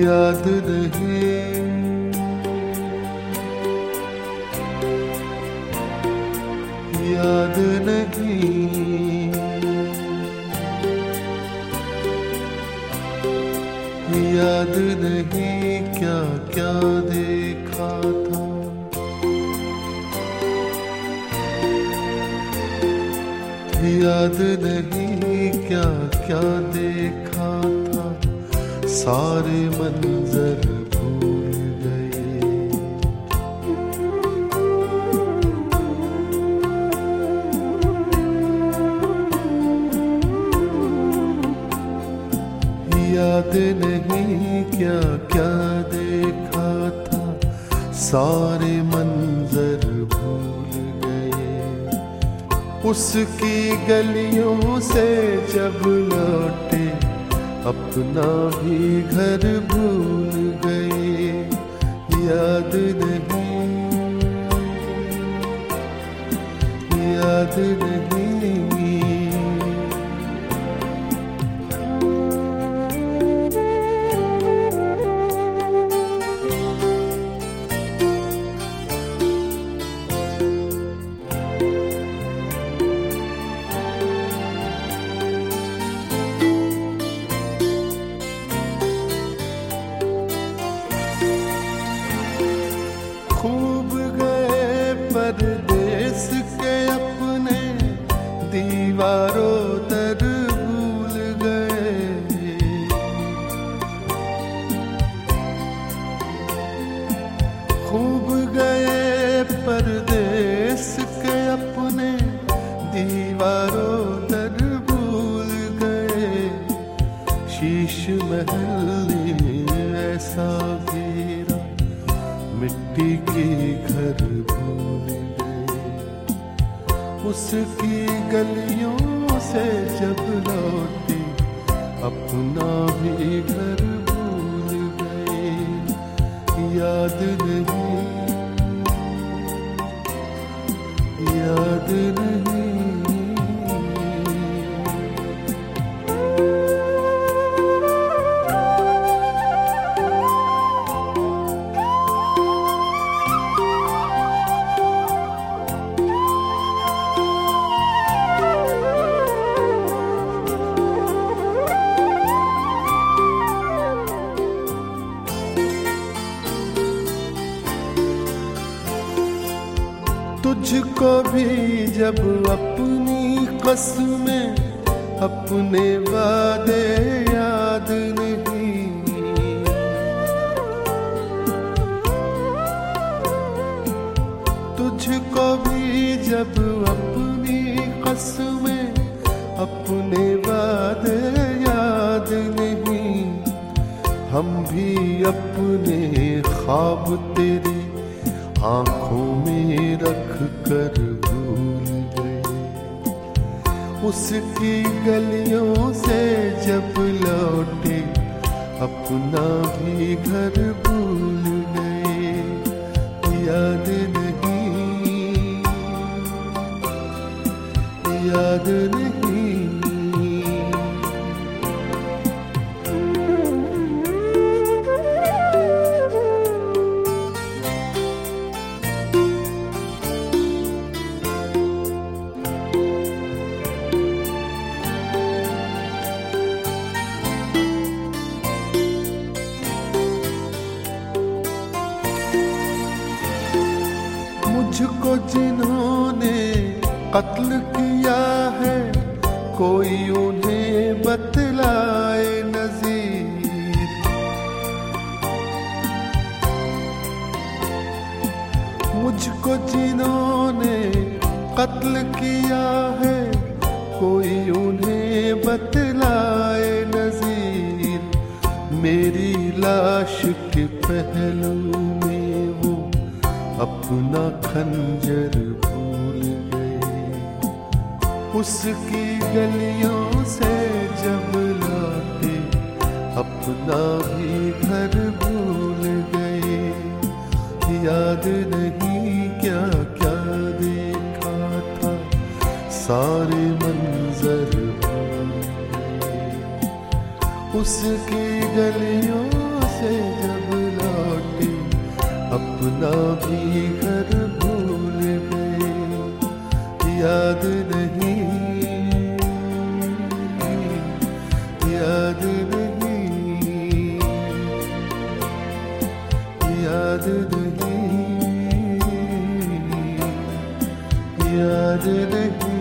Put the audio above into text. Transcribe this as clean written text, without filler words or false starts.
याद नहीं, याद नहीं, याद नहीं क्या क्या देखा था। याद नहीं क्या क्या देखा था, सारे मंजर भूल गए। याद नहीं क्या क्या देखा था, सारे मंजर भूल गए। उसकी गलियों से जब लौटे, अपना भी घर भूल गए। याद नहीं, याद नहीं, खूब गए परदेस के अपने, दीवारों दर भूल गए। खूब गए परदेस के अपने, दीवारों दर भूल गए। शीश महल ऐसा घेरा, मिट्टी के घर भूल गए। उसकी गलियों से जब लौटे, अपना भी घर भूल गए। याद नहीं, याद नहीं, तुझको भी जब अपनी कसमें, अपने वादे याद नहीं। तुझको भी जब अपनी कसमें, अपने वादे याद नहीं। हम भी अपने ख्वाब तेरी आँखों में रख कर भूल गए। उसकी गलियों से जब लौटे, अपना भी घर भूल गए। याद नहीं, याद नहीं, मुझको जिन्होंने कत्ल किया है, कोई उन्हें बतलाए नज़ीर। मुझको जिन्होंने कत्ल किया है, कोई उन्हें बतलाए नज़ीर। मेरी लाश के पहलू में वो अपना खंजर भूल गए। उसकी गलियों से जब लौटे, अपना भी घर भूल गए। याद नहीं क्या क्या देखा था, सारे मंजर भूल गए। उसकी गलियों से अपना भी घर भूल गए, याद नहीं, याद नहीं, याद नहीं, याद नहीं।